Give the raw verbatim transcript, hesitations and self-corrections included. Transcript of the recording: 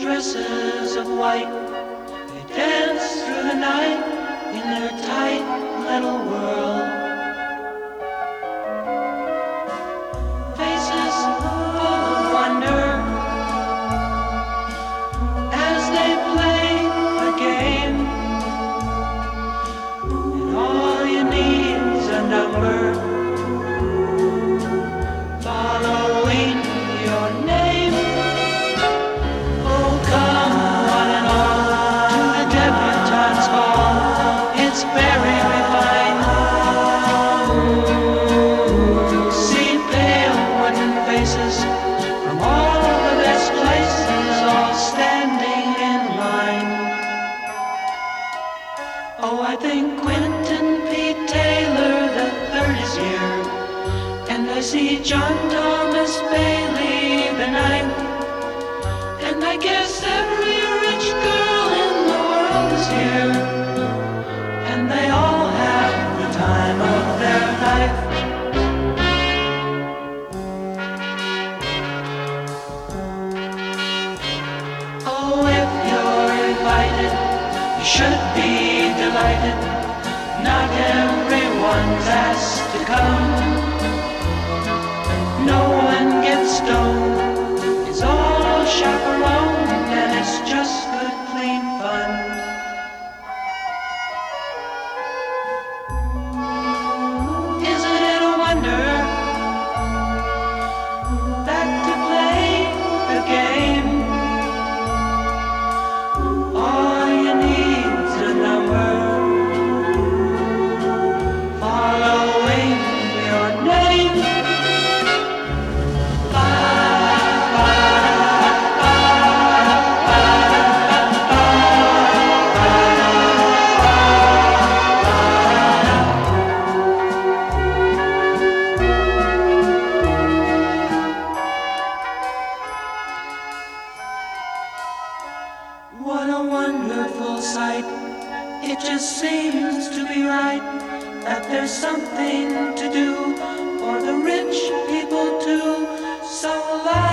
dresses of white. They dance through the night in their tight little world. Faces full of wonder as they play the game. And all you need's a number following your name. Oh, come one and all to the debutante's ball. It's very refined. See pale wooden faces from all the best places, all standing in line. Oh, I think Quentin P. Taylor the third is here, and I see John Thomas Bailey the ninth, and I guess every rich girl in the world is here, and they all have the time of their life. Oh, if you're invited, you should be delighted. Not everyone's asked to come. No one gets stoned. It's all chaperoned, and it's just good, clean fun. Isn't it a wonder that to play the game, all you need's a number following your name. What a wonderful sight. It just seems to be right that there's something to do for the rich people too. So laugh.